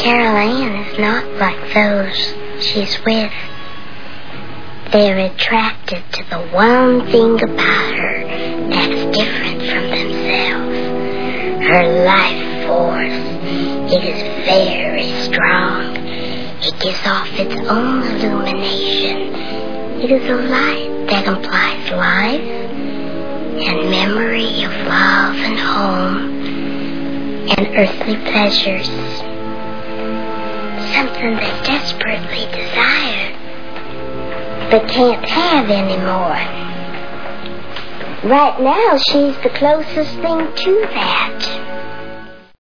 Carol Ann is not like those she's with. They're attracted to the one thing about her that's different from themselves. Her life force, it is very strong. It gives off its own illumination. It is a light that implies life and memory of love and home and earthly pleasures. Something they desperately desire but can't have anymore. Right now, she's the closest thing to that.